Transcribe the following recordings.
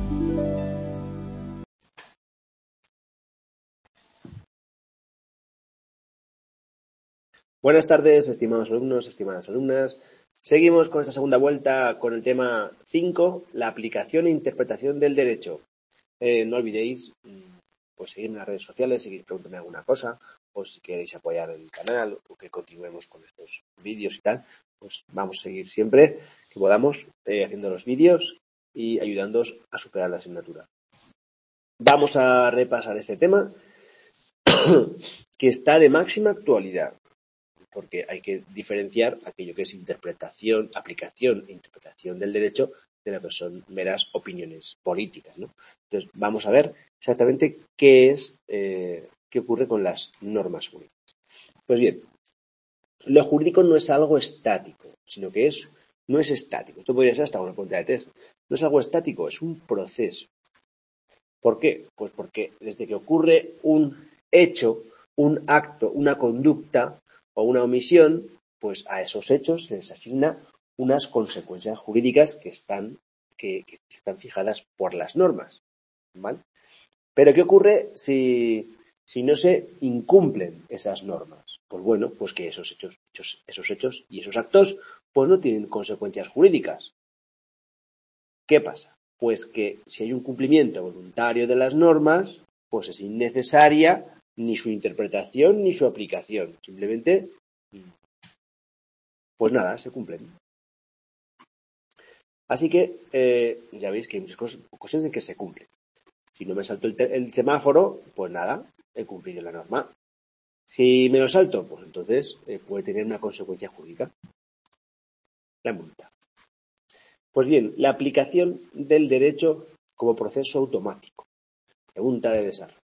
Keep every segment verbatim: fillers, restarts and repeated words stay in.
Buenas tardes, estimados alumnos, estimadas alumnas. Seguimos con esta segunda vuelta con el tema cinco, la aplicación e interpretación del derecho. Eh, no olvidéis pues, seguirme en las redes sociales, si queréis preguntarme alguna cosa, o si queréis apoyar el canal, o que continuemos con estos vídeos y tal, pues vamos a seguir siempre que podamos eh, haciendo los vídeos y ayudándoos a superar la asignatura. Vamos a repasar este tema que está de máxima actualidad, porque hay que diferenciar aquello que es interpretación, aplicación e interpretación del derecho de lo que son meras opiniones políticas, ¿no? Entonces, vamos a ver exactamente qué es, eh, qué ocurre con las normas jurídicas. Pues bien, lo jurídico no es algo estático, sino que es, no es estático. Esto podría ser hasta una pregunta de test. No es algo estático, es un proceso. ¿Por qué? Pues porque desde que ocurre un hecho, un acto, una conducta o una omisión, pues a esos hechos se les asigna unas consecuencias jurídicas que están, que, que están fijadas por las normas, ¿vale? Pero ¿qué ocurre si, si no se incumplen esas normas? Pues bueno, pues que esos hechos, hechos, esos hechos y esos actos pues no tienen consecuencias jurídicas. ¿Qué pasa? Pues que si hay un cumplimiento voluntario de las normas, pues es innecesaria ni su interpretación ni su aplicación. Simplemente, pues nada, se cumplen. Así que eh, ya veis que hay muchas cosas, ocasiones en que se cumplen. Si no me salto el, el semáforo, pues nada, he cumplido la norma. Si me lo salto, pues entonces eh, puede tener una consecuencia jurídica. La multa. Pues bien, la aplicación del derecho como proceso automático. Pregunta de desarrollo.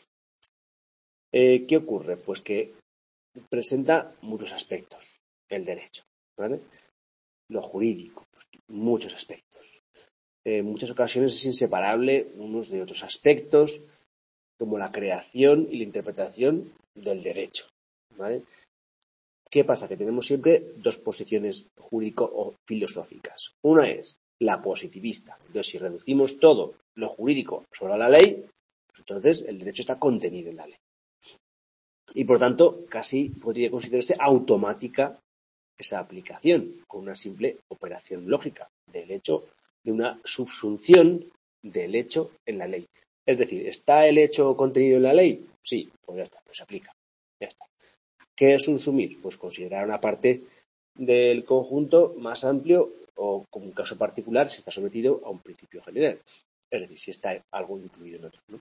Eh, ¿Qué ocurre? Pues que presenta muchos aspectos el derecho, ¿vale? Lo jurídico, pues, muchos aspectos. En muchas ocasiones es inseparable unos de otros aspectos, como la creación y la interpretación del derecho, ¿vale? ¿Qué pasa? Que tenemos siempre dos posiciones jurídico o filosóficas. Una es la positivista. Entonces, si reducimos todo lo jurídico solo a la ley, entonces el derecho está contenido en la ley. Y por tanto, casi podría considerarse automática esa aplicación, con una simple operación lógica del hecho de una subsunción del hecho en la ley. Es decir, ¿está el hecho contenido en la ley? Sí, pues ya está, pues se aplica. Ya está. ¿Qué es subsumir? Pues considerar una parte del conjunto más amplio o, como un caso particular, si está sometido a un principio general. Es decir, si está algo incluido en otro, ¿no?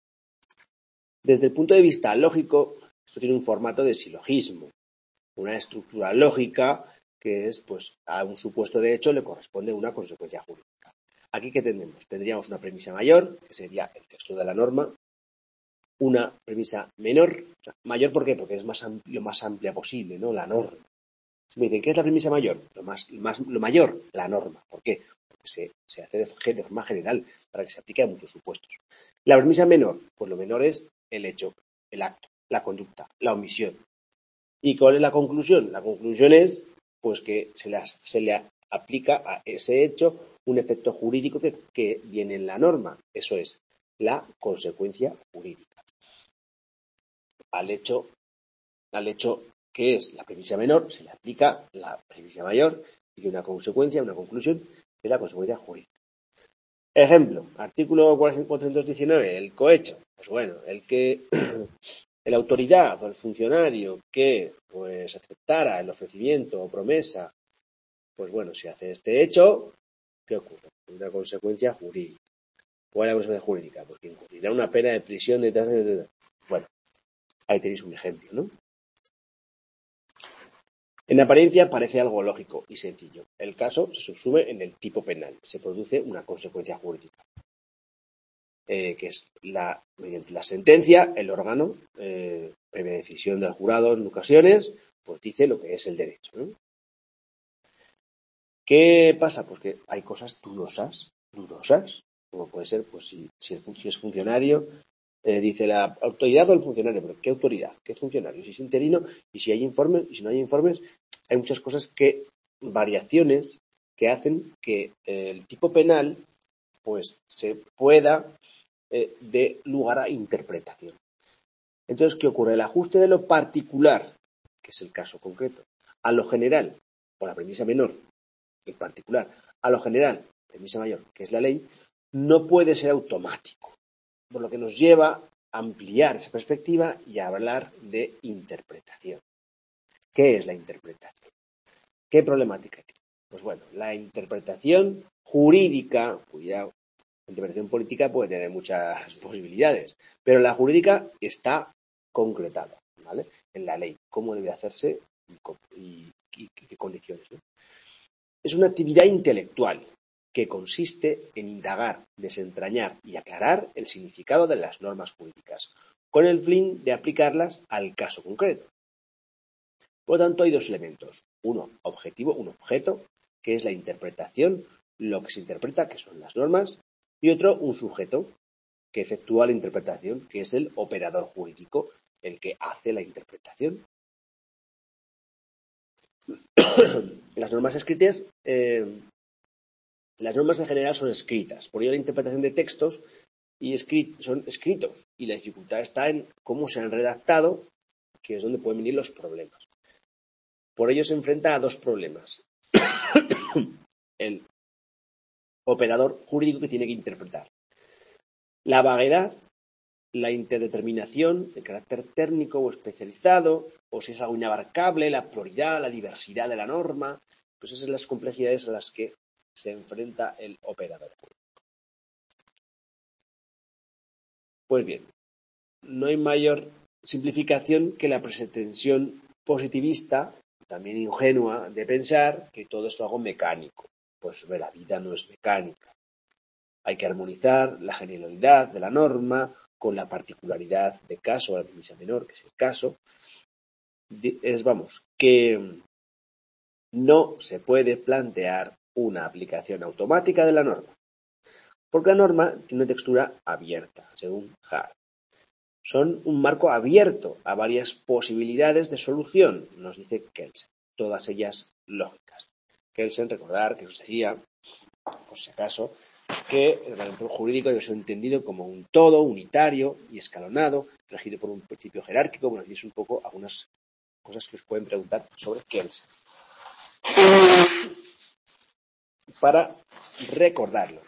Desde el punto de vista lógico, esto tiene un formato de silogismo, una estructura lógica que es, pues, a un supuesto de hecho le corresponde una consecuencia jurídica. Aquí, ¿qué tenemos? Tendríamos una premisa mayor, que sería el texto de la norma, una premisa menor, o sea, mayor ¿por qué? Porque es más amplia, lo más amplia posible, ¿no? La norma. Si me dicen, ¿qué es la premisa mayor? Lo, más, lo, más, lo mayor, la norma. ¿Por qué? Porque se, se hace de, de forma general, para que se aplique a muchos supuestos. La premisa menor, pues lo menor es el hecho, el acto, la conducta, la omisión. ¿Y cuál es la conclusión? La conclusión es, pues, que se, las, se le aplica a ese hecho un efecto jurídico que, que viene en la norma. Eso es la consecuencia jurídica. Al hecho, al hecho que es la premisa menor, se le aplica la premisa mayor y una consecuencia, una conclusión de la consecuencia jurídica. Ejemplo, artículo cuatrocientos diecinueve, el cohecho. Pues bueno, el que la autoridad o el funcionario que pues aceptara el ofrecimiento o promesa, pues bueno, si hace este hecho, ¿qué ocurre? Una consecuencia jurídica. ¿Cuál es la consecuencia jurídica? Pues que incurrirá una pena de prisión de... Bueno, ahí tenéis un ejemplo, ¿no? En apariencia parece algo lógico y sencillo. El caso se subsume en el tipo penal. Se produce una consecuencia jurídica, eh, que es la, mediante la sentencia, el órgano, eh, previa decisión del jurado en ocasiones, pues dice lo que es el derecho, ¿no? ¿Qué pasa? Pues que hay cosas dudosas, dudosas, como puede ser, pues si, si, el, si es funcionario, eh, dice la autoridad o el funcionario, pero ¿qué autoridad? ¿Qué funcionario? Si es interino y si hay informes y si no hay informes, hay muchas cosas que, variaciones que hacen que eh, el tipo penal pues se pueda eh, de lugar a interpretación. Entonces, ¿qué ocurre? El ajuste de lo particular, que es el caso concreto, a lo general, o la premisa menor, en particular, a lo general, premisa mayor, que es la ley, no puede ser automático, por lo que nos lleva a ampliar esa perspectiva y a hablar de interpretación. ¿Qué es la interpretación? ¿Qué problemática tiene? Pues bueno, la interpretación jurídica, cuidado, la interpretación política puede tener muchas posibilidades, pero la jurídica está concretada, ¿vale? En la ley, cómo debe hacerse y, y, y qué condiciones, ¿no? Es una actividad intelectual que consiste en indagar, desentrañar y aclarar el significado de las normas jurídicas, con el fin de aplicarlas al caso concreto. Por lo tanto, hay dos elementos. Uno, objetivo, un objeto, que es la interpretación, lo que se interpreta, que son las normas, y otro, un sujeto, que efectúa la interpretación, que es el operador jurídico, el que hace la interpretación. Las normas escritas, eh, las normas en general son escritas, por ello la interpretación de textos y escrit, son escritos, y la dificultad está en cómo se han redactado, que es donde pueden venir los problemas. Por ello se enfrenta a dos problemas. El operador jurídico que tiene que interpretar. La vaguedad, la interdeterminación de carácter técnico o especializado, o si es algo inabarcable, la pluralidad, la diversidad de la norma, pues esas son las complejidades a las que se enfrenta el operador jurídico. Pues bien, no hay mayor simplificación que la pretensión positivista, también ingenua, de pensar que todo es algo mecánico. Pues la vida no es mecánica. Hay que armonizar la generalidad de la norma con la particularidad de caso, la premisa menor, que es el caso. Es, vamos, que no se puede plantear una aplicación automática de la norma, porque la norma tiene una textura abierta, según Hart. Son un marco abierto a varias posibilidades de solución, nos dice Kelsen, todas ellas lógicas. Kelsen, recordar que nos decía, por si acaso, que el ordenamiento jurídico debe ser entendido como un todo unitario y escalonado, regido por un principio jerárquico. Bueno, aquí es un poco algunas cosas que os pueden preguntar sobre Kelsen. Para recordarlo.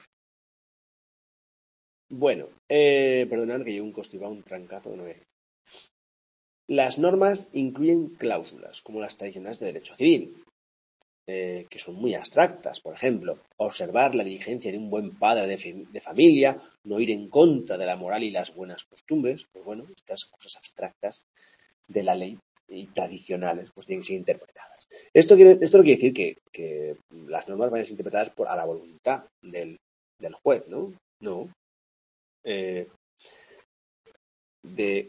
Bueno, eh, perdonad que llevo un constipado, un trancazo. No me... Las normas incluyen cláusulas, como las tradicionales de derecho civil, eh, que son muy abstractas. Por ejemplo, observar la diligencia de un buen padre de, de familia, no ir en contra de la moral y las buenas costumbres. Pues bueno, estas cosas abstractas de la ley y tradicionales pues tienen que ser interpretadas. Esto, quiere, esto no quiere decir que, que las normas vayan a ser interpretadas por, a la voluntad del, del juez, ¿no? No. Eh, de,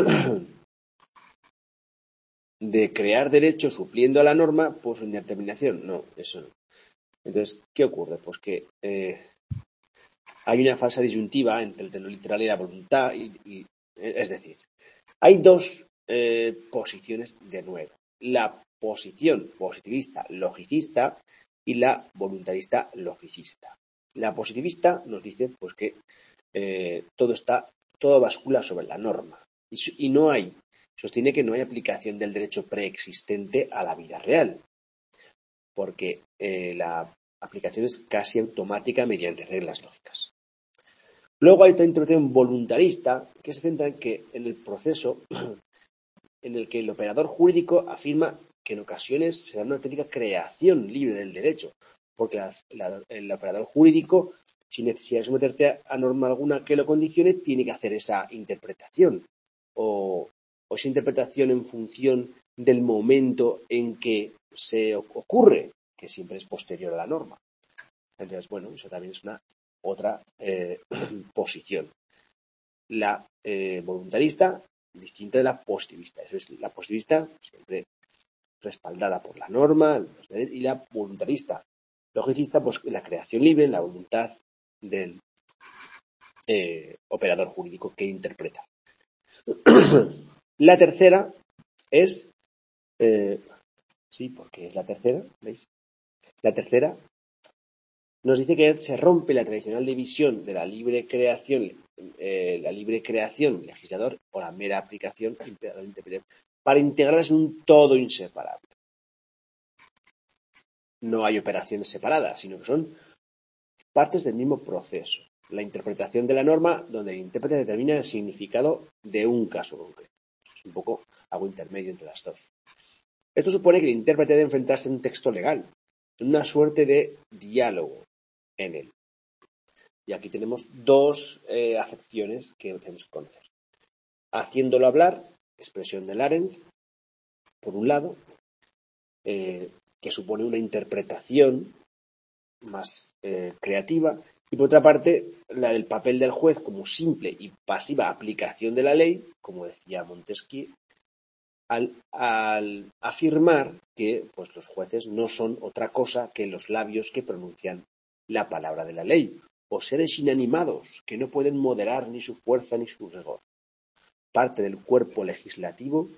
de crear derecho supliendo a la norma por su indeterminación. No, eso no. Entonces, ¿qué ocurre? Pues que eh, hay una falsa disyuntiva entre el tenor literal y la voluntad. Y, y, es decir, hay dos eh, posiciones de nuevo. La posición positivista logicista y la voluntarista logicista. La positivista nos dice pues que eh, todo está, todo bascula sobre la norma y, y no hay, sostiene que no hay aplicación del derecho preexistente a la vida real, porque eh, la aplicación es casi automática mediante reglas lógicas. Luego hay otra interpretación voluntarista que se centra en que en el proceso en el que el operador jurídico afirma que en ocasiones se da una auténtica creación libre del derecho, porque la, la, el operador jurídico, sin necesidad de someterte a, a norma alguna que lo condicione, tiene que hacer esa interpretación, o, o esa interpretación en función del momento en que se ocurre, que siempre es posterior a la norma. Entonces, bueno, eso también es una otra eh, posición. La eh, voluntarista, distinta de la positivista. Eso es la positivista, siempre respaldada por la norma, y la voluntarista. Logicista, pues la creación libre, la voluntad del eh, operador jurídico que interpreta. La tercera es, eh, sí, porque es la tercera, ¿veis? La tercera nos dice que se rompe la tradicional división de la libre creación, eh, la libre creación legislador o la mera aplicación imperador-intérprete para integrarlas en un todo inseparable. No hay operaciones separadas, sino que son partes del mismo proceso. La interpretación de la norma, donde el intérprete determina el significado de un caso concreto. Es un poco algo intermedio entre las dos. Esto supone que el intérprete debe enfrentarse a un texto legal, en una suerte de diálogo en él. Y aquí tenemos dos eh, acepciones que tenemos que conocer. Haciéndolo hablar, expresión de Arendt, por un lado, eh, que supone una interpretación más eh, creativa, y por otra parte, la del papel del juez como simple y pasiva aplicación de la ley, como decía Montesquieu, al, al afirmar que pues, los jueces no son otra cosa que los labios que pronuncian la palabra de la ley, o seres inanimados que no pueden moderar ni su fuerza ni su rigor. Parte del cuerpo legislativo.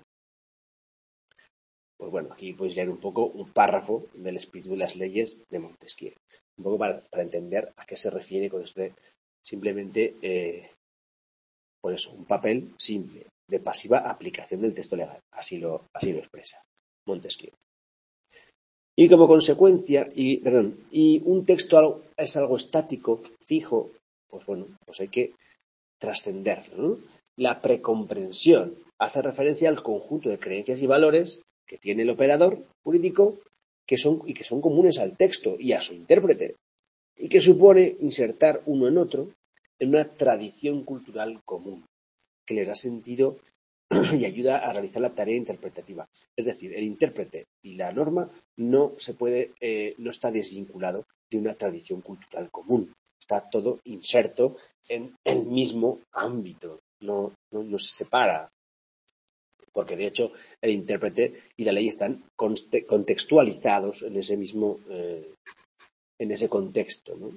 Pues bueno, aquí podéis leer un poco un párrafo del espíritu de las leyes de Montesquieu. Un poco para, para entender a qué se refiere con esto de simplemente, eh, por eso, un papel simple, de pasiva aplicación del texto legal. Así lo, así lo expresa Montesquieu. Y como consecuencia, y, perdón, y un texto es algo estático, fijo, pues bueno, pues hay que trascenderlo, ¿no? La precomprensión hace referencia al conjunto de creencias y valores que tiene el operador jurídico que son, y que son comunes al texto y a su intérprete, y que supone insertar uno en otro en una tradición cultural común, que les da sentido y ayuda a realizar la tarea interpretativa. Es decir, el intérprete y la norma no se puede, eh, no está desvinculado de una tradición cultural común. Está todo inserto en el mismo ámbito, no, no, no se separa. Porque de hecho el intérprete y la ley están contextualizados en ese mismo, eh, en ese contexto, ¿no?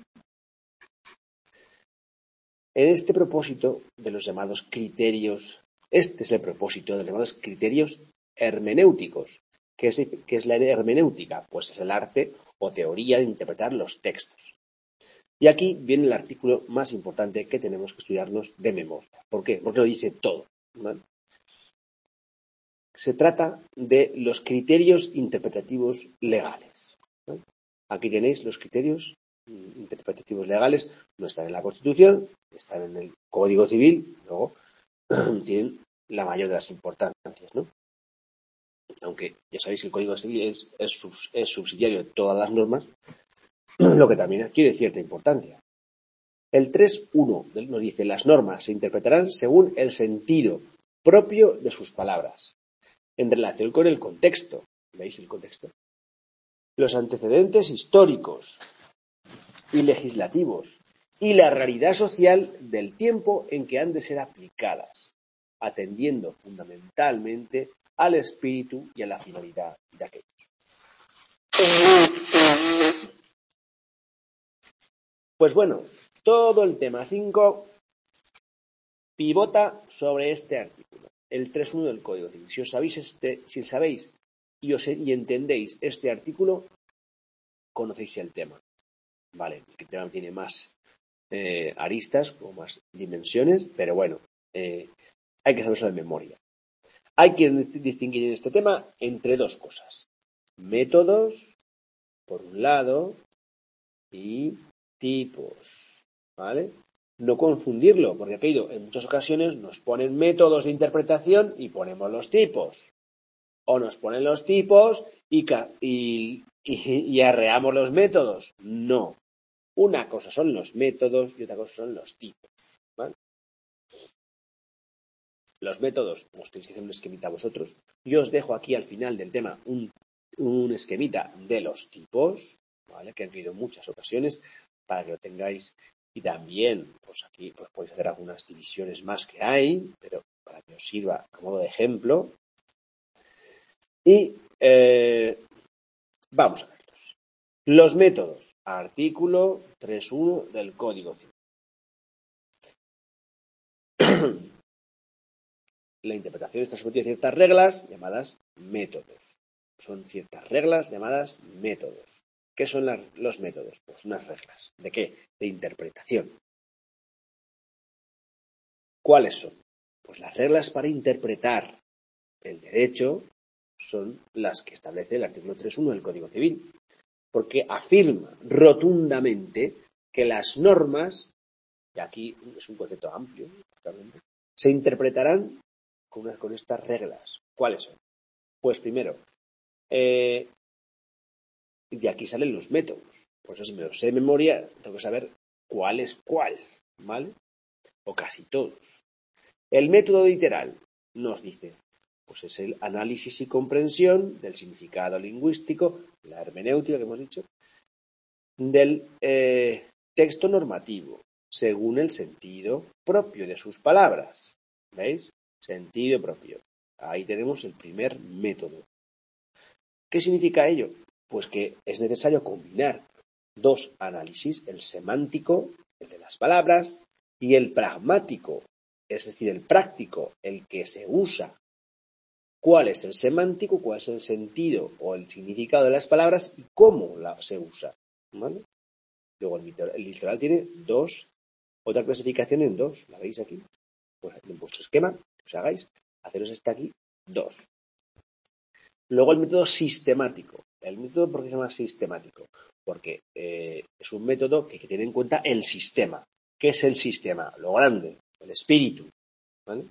En este propósito de los llamados criterios, este es el propósito de los llamados criterios hermenéuticos. ¿Qué es, qué es la hermenéutica? Pues es el arte o teoría de interpretar los textos. Y aquí viene el artículo más importante que tenemos que estudiarnos de memoria. ¿Por qué? Porque lo dice todo, ¿vale? Se trata de los criterios interpretativos legales, ¿no? Aquí tenéis los criterios interpretativos legales, no están en la Constitución, están en el Código Civil, luego tienen la mayor de las importancias, ¿no? Aunque ya sabéis que el Código Civil es, es, subs, es subsidiario de todas las normas, lo que también adquiere cierta importancia. El tres punto uno nos dice: las normas se interpretarán según el sentido propio de sus palabras, en relación con el contexto. ¿Veis el contexto? Los antecedentes históricos y legislativos y la realidad social del tiempo en que han de ser aplicadas, atendiendo fundamentalmente al espíritu y a la finalidad de aquellos. Pues bueno, todo el tema cinco pivota sobre este artículo, el tres punto uno del Código Civil. Si os sabéis este, si sabéis y os y entendéis este artículo, conocéis el tema. Vale, el tema tiene más eh, aristas o más dimensiones, pero bueno, eh, hay que saberlo de memoria. Hay que distinguir en este tema entre dos cosas: métodos, por un lado, y tipos, ¿vale? No confundirlo, porque aquello en muchas ocasiones nos ponen métodos de interpretación y ponemos los tipos. O nos ponen los tipos y, y, y, y arreamos los métodos. No. Una cosa son los métodos y otra cosa son los tipos, ¿vale? Los métodos, os tenéis que hacer un esquemita vosotros. Yo os dejo aquí al final del tema un, un esquemita de los tipos, ¿vale? Que han habido muchas ocasiones para que lo tengáis. Y también, pues aquí pues podéis hacer algunas divisiones más que hay, pero para que os sirva a modo de ejemplo. Y eh, vamos a verlos. Los métodos, artículo tres punto uno del Código Civil. La interpretación está sometida a ciertas reglas llamadas métodos. Son ciertas reglas llamadas métodos. ¿Qué son las, los métodos? Pues unas reglas. ¿De qué? De interpretación. ¿Cuáles son? Pues las reglas para interpretar el derecho son las que establece el artículo tres punto uno del Código Civil, porque afirma rotundamente que las normas, y aquí es un concepto amplio, claramente, se interpretarán con, una, con estas reglas. ¿Cuáles son? Pues primero, eh, de aquí salen los métodos. Por eso si me los sé de memoria, tengo que saber cuál es cuál, ¿vale? O casi todos. El método literal nos dice, pues es el análisis y comprensión del significado lingüístico, la hermenéutica que hemos dicho, del eh, texto normativo, según el sentido propio de sus palabras. ¿Veis? Sentido propio. Ahí tenemos el primer método. ¿Qué significa ello? Pues que es necesario combinar dos análisis, el semántico, el de las palabras, y el pragmático, es decir, el práctico, el que se usa. ¿Cuál es el semántico? ¿Cuál es el sentido o el significado de las palabras y cómo la, se usa? ¿Vale? Luego el, el literal tiene dos, otra clasificación en dos, ¿la veis aquí? Pues en vuestro esquema, que os hagáis, haceros esta aquí, dos. Luego el método sistemático. ¿El método por qué se llama sistemático? Porque eh, es un método que, que tiene en cuenta el sistema. ¿Qué es el sistema? Lo grande, el espíritu. ¿Vale?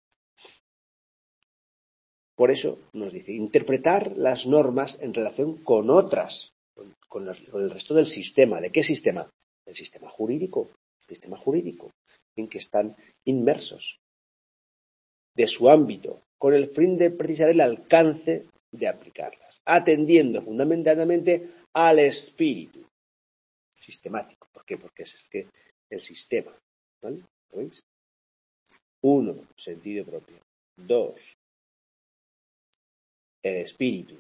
Por eso nos dice interpretar las normas en relación con otras, con, con, el, con el resto del sistema. ¿De qué sistema? El sistema jurídico. El sistema jurídico en que están inmersos. De su ámbito, con el fin de precisar el alcance de aplicarlas, atendiendo fundamentalmente al espíritu sistemático. ¿Por qué? Porque es que el sistema, ¿vale? ¿Lo veis? Uno, sentido propio. Dos, el espíritu.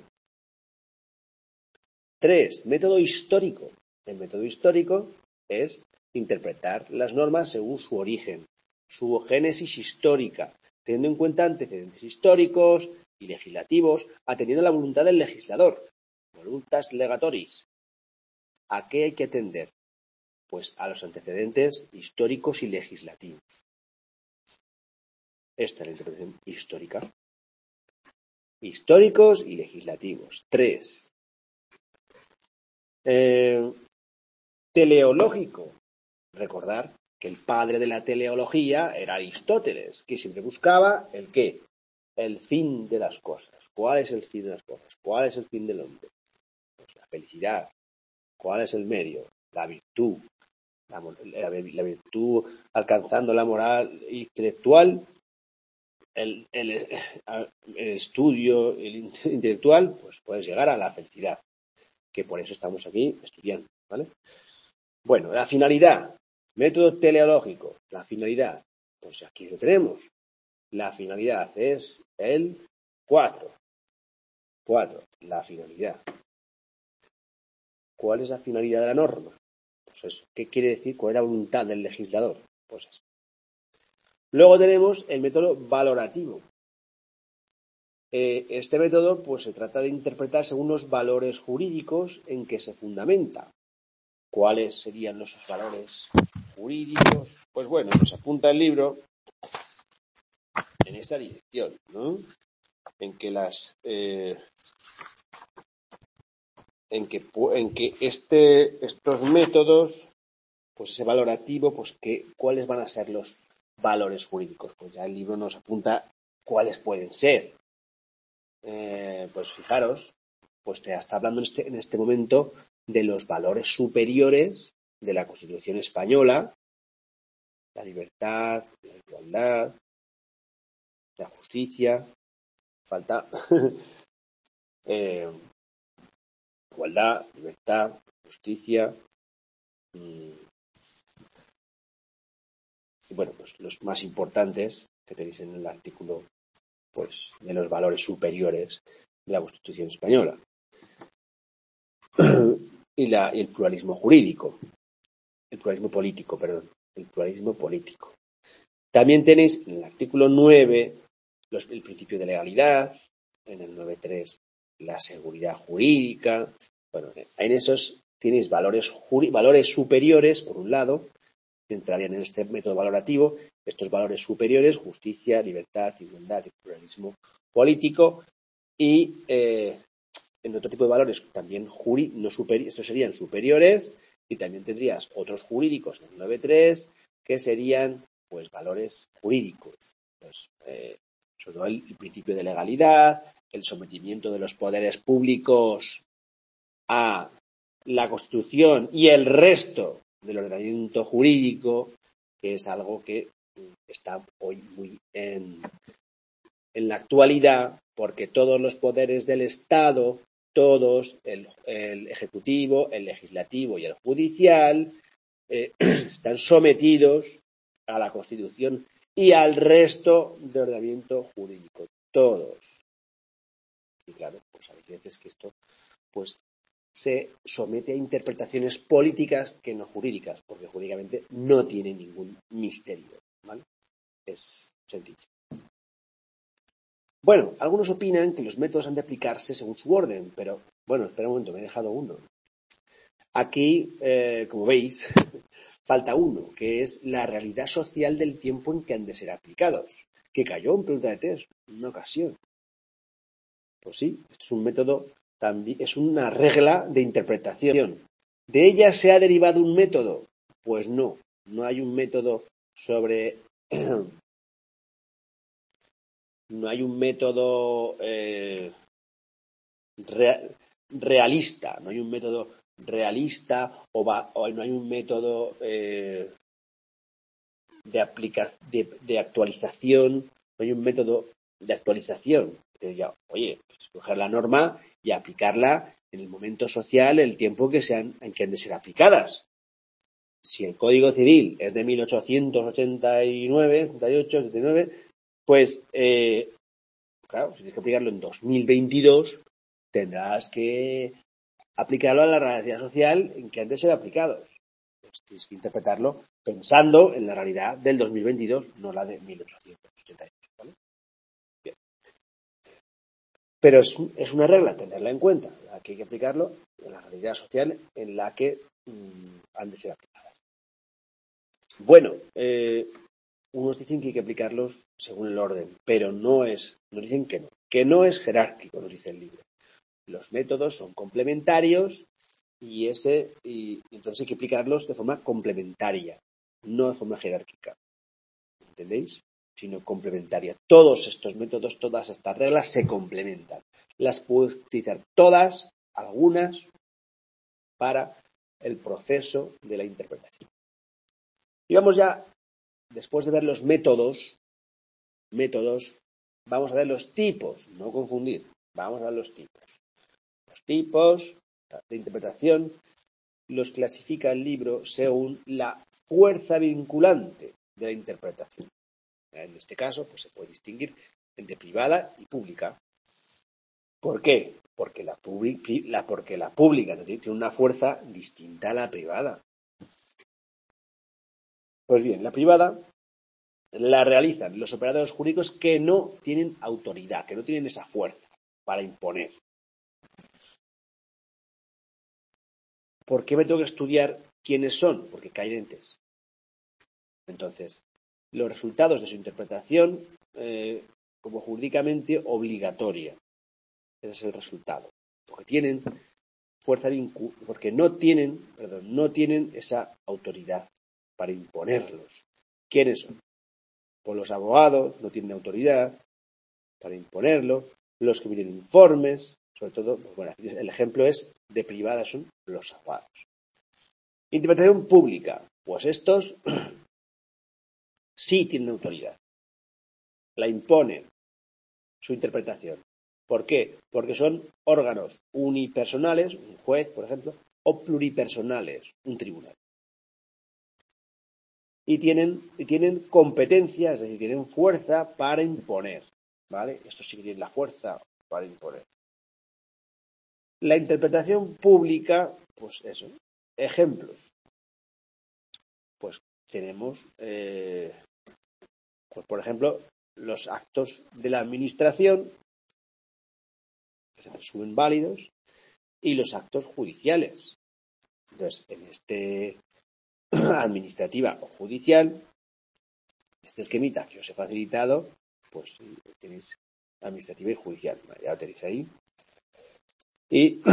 Tres, método histórico. El método histórico es interpretar las normas según su origen, su génesis histórica, teniendo en cuenta antecedentes históricos y legislativos, atendiendo a la voluntad del legislador, voluntas legatoris. ¿A qué hay que atender? Pues a los antecedentes históricos y legislativos. Esta es la interpretación histórica. Históricos y legislativos. Tres. Eh, teleológico. Recordar que el padre de la teleología era Aristóteles, que siempre buscaba el qué, el fin de las cosas. ¿Cuál es el fin de las cosas? ¿Cuál es el fin del hombre? Pues la felicidad. ¿Cuál es el medio? La virtud. La, la, la virtud alcanzando la moral intelectual, el, el, el estudio el intelectual, pues puedes llegar a la felicidad, que por eso estamos aquí estudiando, ¿vale? Bueno, la finalidad, método teleológico, la finalidad, pues aquí lo tenemos. La finalidad es el cuatro. cuatro, la finalidad. ¿Cuál es la finalidad de la norma? Pues eso. ¿Qué quiere decir? ¿Cuál es la voluntad del legislador? Pues eso. Luego tenemos el método valorativo. Eh, este método pues se trata de interpretar según los valores jurídicos en que se fundamenta. ¿Cuáles serían los valores jurídicos? Pues bueno, nos apunta el libro en esa dirección, ¿no? En que las eh, en que en que este estos métodos, pues ese valorativo, pues que cuáles van a ser los valores jurídicos. Pues ya el libro nos apunta cuáles pueden ser. Eh, pues fijaros, pues te está hablando en este, en este momento de los valores superiores de la Constitución española, la libertad, la igualdad, la justicia, falta eh, igualdad, libertad, justicia, y, y bueno, pues los más importantes que tenéis en el artículo, pues de los valores superiores de la Constitución española. y, la, y el pluralismo jurídico, el pluralismo político, perdón, el pluralismo político. También tenéis en el artículo nueve los, el principio de legalidad, en el nueve punto tres la seguridad jurídica, Bueno, en esos tenéis valores, valores superiores, por un lado, que entrarían en este método valorativo, estos valores superiores, justicia, libertad, igualdad y pluralismo político, y eh, en otro tipo de valores también jurí, no superi estos serían superiores, y también tendrías otros jurídicos en el nueve tres que serían pues valores jurídicos, pues, eh, sobre todo el, el principio de legalidad, el sometimiento de los poderes públicos a la Constitución y el resto del ordenamiento jurídico, que es algo que está hoy muy en, en la actualidad, porque todos los poderes del Estado, todos, el, el ejecutivo, el legislativo y el judicial, eh, están sometidos a la Constitución y al resto de ordenamiento jurídico, todos. Y claro, pues hay veces que esto pues se somete a interpretaciones políticas que no jurídicas, porque jurídicamente no tiene ningún misterio, ¿vale? Es sencillo. Bueno, algunos opinan que los métodos han de aplicarse según su orden, pero bueno, espera un momento, me he dejado uno. Aquí, eh, como veis, falta uno, que es la realidad social del tiempo en que han de ser aplicados, que cayó en pregunta de test en una ocasión. Pues sí, esto es un método, también es una regla de interpretación. ¿De ella se ha derivado un método? Pues no, no hay un método sobre... no hay un método eh, re, realista, no hay un método realista o, va, o no hay un método eh, de, aplica, de, de actualización, no hay un método de actualización. Que diga, oye, pues coger la norma y aplicarla en el momento social, el tiempo que sean, en que han de ser aplicadas. Si el Código Civil es de mil ochocientos ochenta y nueve, ochenta y ocho, ochenta y nueve, pues, eh, claro, si tienes que aplicarlo en dos mil veintidós, tendrás que aplicarlo a la realidad social en que han de ser aplicados. Pues tienes que interpretarlo pensando en la realidad del dos mil veintidós, no la de mil ochocientos ochenta y ocho, ¿vale? Bien. Pero es, es una regla tenerla en cuenta, que hay que aplicarlo en la realidad social en la que mmm, han de ser aplicadas. Bueno, eh, unos dicen que hay que aplicarlos según el orden, pero no es, nos dicen que no, que no es jerárquico, nos dice el libro. Los métodos son complementarios y ese y entonces hay que aplicarlos de forma complementaria, no de forma jerárquica. ¿Entendéis? Sino complementaria. Todos estos métodos, todas estas reglas se complementan. Las puedes utilizar todas, algunas, para el proceso de la interpretación. Y vamos ya, después de ver los métodos, métodos, vamos a ver los tipos, no confundir, vamos a ver los tipos. Los tipos de interpretación los clasifica el libro según la fuerza vinculante de la interpretación. En este caso, pues se puede distinguir entre privada y pública. ¿Por qué? Porque la, la, porque la pública tiene una fuerza distinta a la privada. Pues bien, la privada la realizan los operadores jurídicos que no tienen autoridad, que no tienen esa fuerza para imponer. ¿Por qué me tengo que estudiar quiénes son? Porque caen entes. Entonces, los resultados de su interpretación eh, como jurídicamente obligatoria. Ese es el resultado. Porque tienen fuerza vincu- porque no tienen, perdón, no tienen esa autoridad para imponerlos. ¿Quiénes son? Pues los abogados no tienen autoridad para imponerlo, los que piden informes, sobre todo, pues bueno, el ejemplo es de privada son los abogados. Interpretación pública, pues estos sí tienen autoridad, la imponen su interpretación. ¿Por qué? Porque son órganos unipersonales, un juez, por ejemplo, o pluripersonales, un tribunal. Y tienen, y tienen competencia, es decir, tienen fuerza para imponer, ¿vale? Estos sí que tienen la fuerza para imponer. La interpretación pública, pues eso, ejemplos. Pues tenemos, eh, pues por ejemplo, los actos de la administración, que se presumen válidos, y los actos judiciales. Entonces, en este administrativa o judicial, este esquemita que os he facilitado, pues tenéis administrativa y judicial. Vale, ya lo tenéis ahí. Y,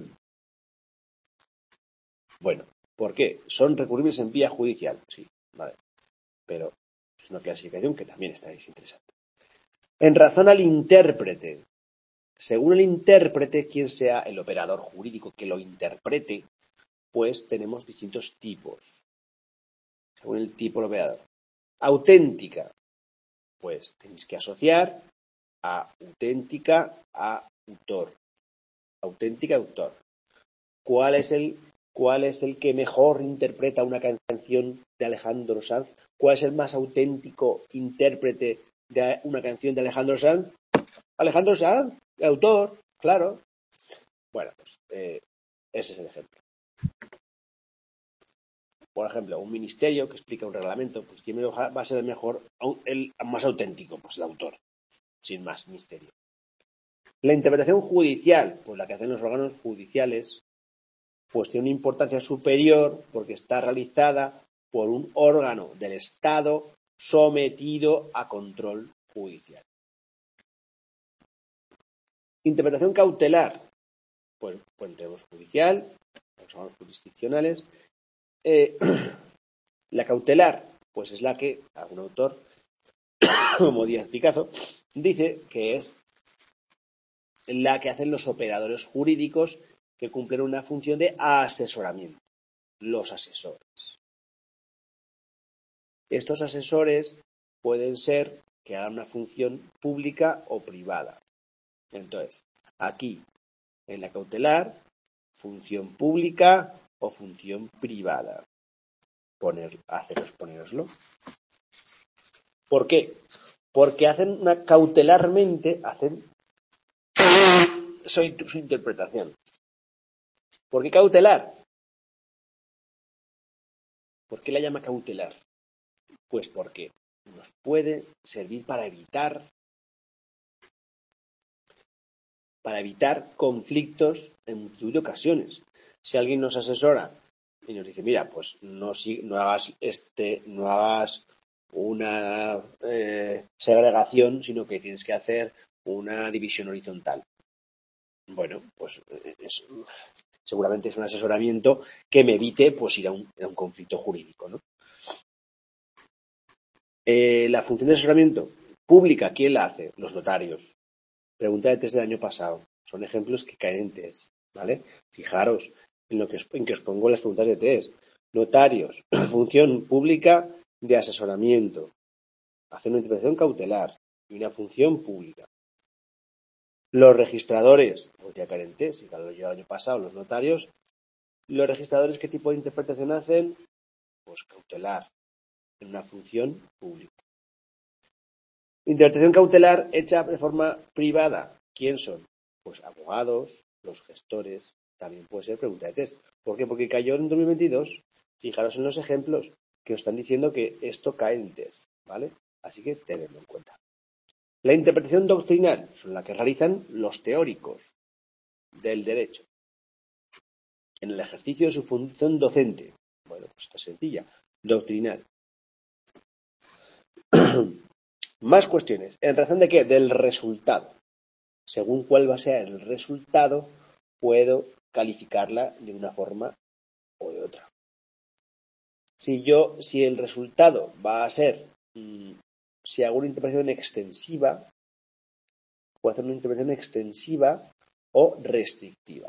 bueno, ¿por qué? Son recurribles en vía judicial, sí, vale. Pero es una clasificación que también estáis interesante. En razón al intérprete. Según el intérprete, quien sea el operador jurídico que lo interprete, pues tenemos distintos tipos. Según el tipo del operador. Auténtica. Pues tenéis que asociar a auténtica a autor. Auténtica autor. ¿Cuál es el, cuál es el que mejor interpreta una canción de Alejandro Sanz? ¿Cuál es el más auténtico intérprete de una canción de Alejandro Sanz? Alejandro Sanz, el autor, claro. Bueno, pues eh, ese es el ejemplo. Por ejemplo, un ministerio que explica un reglamento, pues ¿quién va a ser el mejor, el más auténtico? Pues el autor, sin más misterio. La interpretación judicial, pues la que hacen los órganos judiciales, pues tiene una importancia superior porque está realizada por un órgano del Estado sometido a control judicial. Interpretación cautelar, pues, pues tenemos judicial, los órganos jurisdiccionales. Eh, la cautelar, pues es la que algún autor, como Díaz Picazo, dice que es la que hacen los operadores jurídicos que cumplen una función de asesoramiento, los asesores. Estos asesores pueden ser que hagan una función pública o privada. Entonces, aquí, en la cautelar, función pública o función privada. Poner, haceros, ponéroslo. ¿Por qué? Porque hacen una cautelarmente, hacen su, su interpretación. ¿Por qué cautelar? ¿Por qué la llama cautelar? Pues porque nos puede servir para evitar para evitar conflictos en multitud de ocasiones. Si alguien nos asesora y nos dice, mira, pues no, no hagas este, no hagas una eh, segregación, sino que tienes que hacer una división horizontal. Bueno, pues es, seguramente es un asesoramiento que me evite pues ir a un, a un conflicto jurídico, ¿no? Eh, la función de asesoramiento pública, ¿quién la hace? Los notarios. Pregunta de test del año pasado. Son ejemplos que caen en test, ¿vale? Fijaros en lo que os, en que os pongo las preguntas de test. Notarios, función pública de asesoramiento. Hacen una interpretación cautelar y una función pública. Los registradores, podría caer en test, si lo lleva el año pasado, los notarios. Los registradores, ¿qué tipo de interpretación hacen? Pues cautelar, en una función pública. Interpretación cautelar hecha de forma privada. ¿Quién son? Pues abogados, los gestores. También puede ser pregunta de test. ¿Por qué? Porque cayó en dos mil veintidós. Fijaros en los ejemplos que os están diciendo que esto cae en test, ¿vale? Así que tenedlo en cuenta. La interpretación doctrinal son la que realizan los teóricos del derecho en el ejercicio de su función docente. Bueno, pues está sencilla. Doctrinal. Más cuestiones. ¿En razón de qué? Del resultado. Según cuál va a ser el resultado, puedo calificarla de una forma o de otra. Si yo, si el resultado va a ser, mmm, si hago una interpretación extensiva, puedo hacer una interpretación extensiva o restrictiva.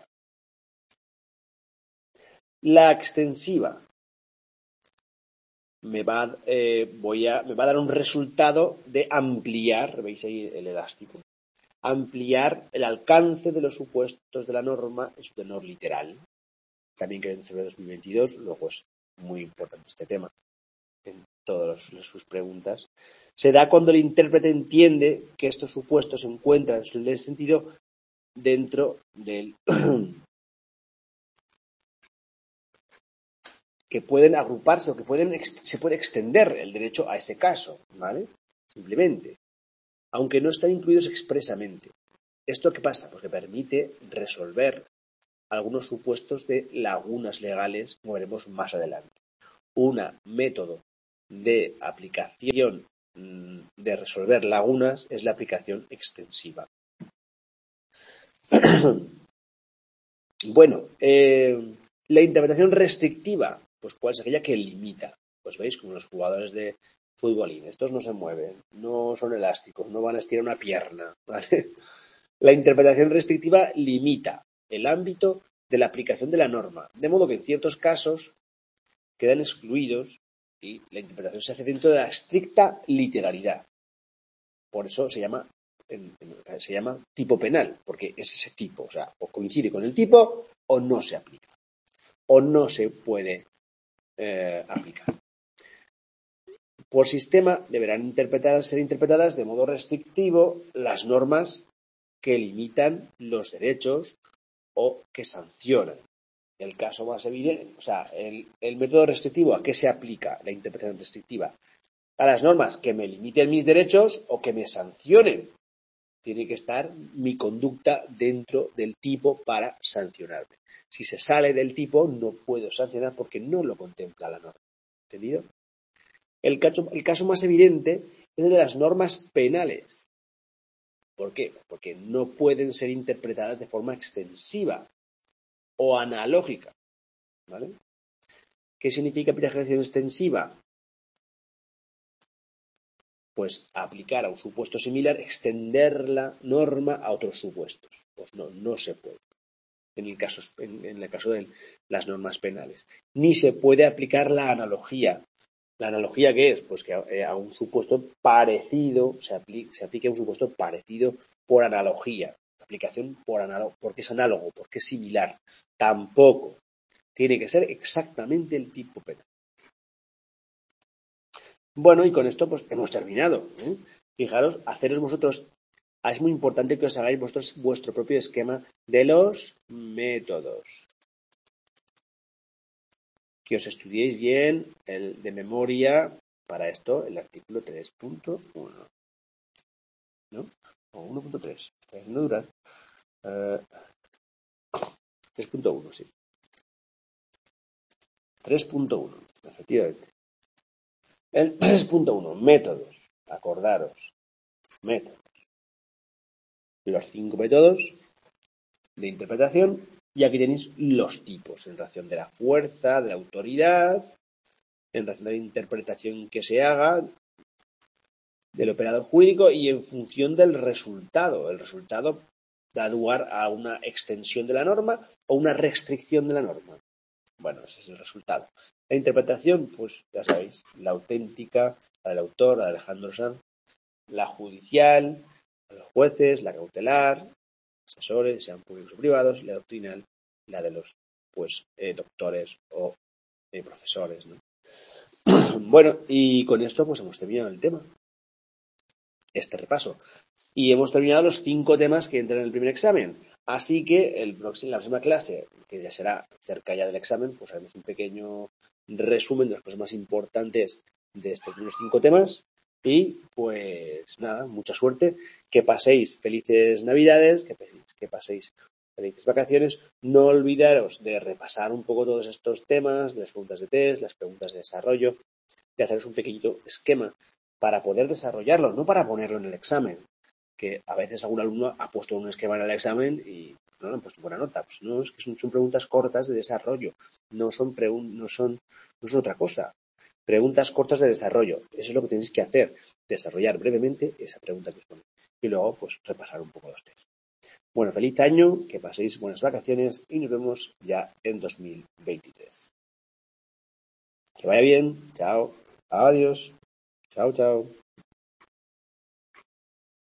La extensiva me va, eh, voy a, me va a dar un resultado de ampliar, veis ahí el elástico, ampliar el alcance de los supuestos de la norma en su tenor literal. También que en febrero de dos mil veintidós, luego es muy importante este tema en todas sus preguntas. Se da cuando el intérprete entiende que estos supuestos se encuentran en el sentido dentro del que pueden agruparse o que pueden se puede extender el derecho a ese caso, ¿vale? Simplemente, aunque no están incluidos expresamente. ¿Esto qué pasa? Pues que permite resolver algunos supuestos de lagunas legales, como veremos más adelante. Un método de aplicación de resolver lagunas es la aplicación extensiva. Bueno, eh, la interpretación restrictiva, pues ¿cuál es aquella que limita? Pues veis, como los jugadores de futbolín, estos no se mueven, no son elásticos, no van a estirar una pierna, ¿vale? La interpretación restrictiva limita el ámbito de la aplicación de la norma, de modo que en ciertos casos quedan excluidos y la interpretación se hace dentro de la estricta literalidad. Por eso se llama, se llama tipo penal, porque es ese tipo, o sea, o coincide con el tipo o no se aplica, o no se puede eh, aplicar. Por sistema deberán interpretar, ser interpretadas de modo restrictivo las normas que limitan los derechos o que sancionan. El caso más evidente, o sea, el, el método restrictivo, ¿a qué se aplica la interpretación restrictiva? A las normas que me limiten mis derechos o que me sancionen. Tiene que estar mi conducta dentro del tipo para sancionarme. Si se sale del tipo, no puedo sancionar porque no lo contempla la norma. ¿Entendido? El caso, el caso más evidente es el de las normas penales. ¿Por qué? Porque no pueden ser interpretadas de forma extensiva o analógica. ¿Vale? ¿Qué significa aplicación extensiva? Pues aplicar a un supuesto similar, extender la norma a otros supuestos. Pues no, no se puede. En el caso, en, en el caso de las normas penales. Ni se puede aplicar la analogía. ¿La analogía qué es? Pues que a, a un supuesto parecido, se, apli, se aplique a un supuesto parecido por analogía. Aplicación por análogo, porque es análogo, porque es similar. Tampoco. Tiene que ser exactamente el tipo penal. Bueno, y con esto pues hemos terminado. ¿eh? Fijaros, haceros vosotros, es muy importante que os hagáis vosotros vuestro propio esquema de los métodos. Que os estudiéis bien el de memoria para esto, el artículo tres punto uno. ¿No? O uno punto tres. Está haciendo durar. Uh, tres punto uno, sí. tres punto uno, efectivamente. El tres punto uno, métodos. Acordaros. Métodos. Los cinco métodos de interpretación. Y aquí tenéis los tipos en relación de la fuerza, de la autoridad, en relación de la interpretación que se haga del operador jurídico y en función del resultado. El resultado da lugar a una extensión de la norma o una restricción de la norma. Bueno, ese es el resultado. La interpretación, pues ya sabéis, la auténtica, la del autor, la de Alejandro Sanz, la judicial, la de los jueces, la cautelar, asesores, sean públicos o privados, y la doctrinal, la de los pues eh, doctores o eh, profesores, ¿no? Bueno, y con esto pues hemos terminado el tema. Este repaso. Y hemos terminado los cinco temas que entran en el primer examen. Así que el próximo, la próxima clase, que ya será cerca ya del examen, pues haremos un pequeño resumen de las cosas más importantes de estos primeros cinco temas. Y pues nada, mucha suerte. Que paséis felices Navidades, que paséis, que paséis felices vacaciones. No olvidaros de repasar un poco todos estos temas, de las preguntas de test, las preguntas de desarrollo, de haceros un pequeñito esquema para poder desarrollarlo, no para ponerlo en el examen. Que a veces algún alumno ha puesto un esquema en el examen y no le han puesto buena nota. Pues no, es que son, son preguntas cortas de desarrollo, no son, pregun- no, son, no son otra cosa. Preguntas cortas de desarrollo, eso es lo que tenéis que hacer, desarrollar brevemente esa pregunta que os pone y luego pues repasar un poco los test. Bueno, feliz año, que paséis buenas vacaciones y nos vemos ya en dos mil veintitrés. Que vaya bien, chao, adiós, chao, chao.